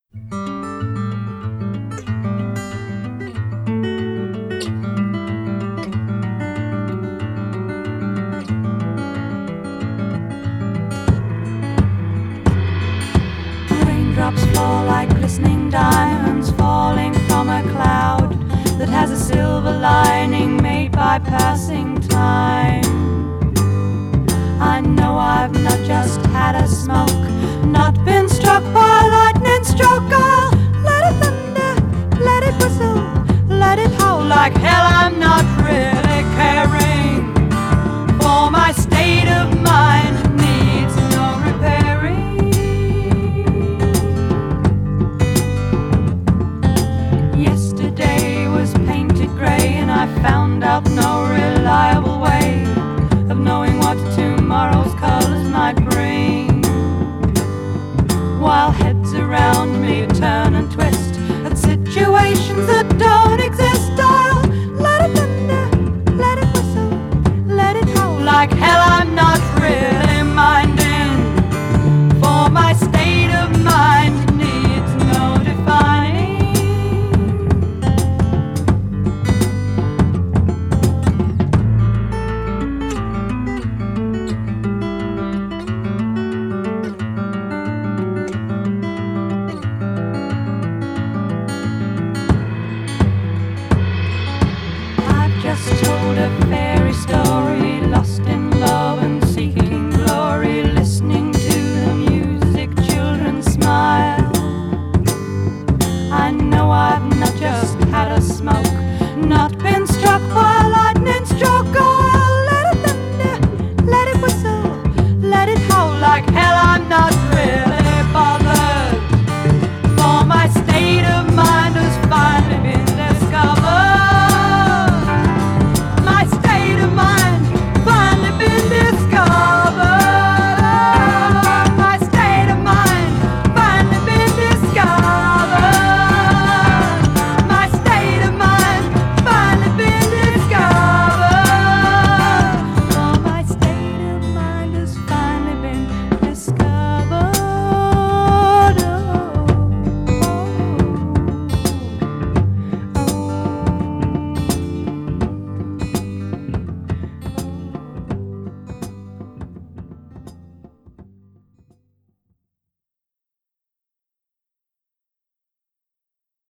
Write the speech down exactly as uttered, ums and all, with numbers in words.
Raindrops fall like glistening diamonds falling from a cloud that has a silver lining made by passing time. I know I've not just had a smoke, not been struck by lightning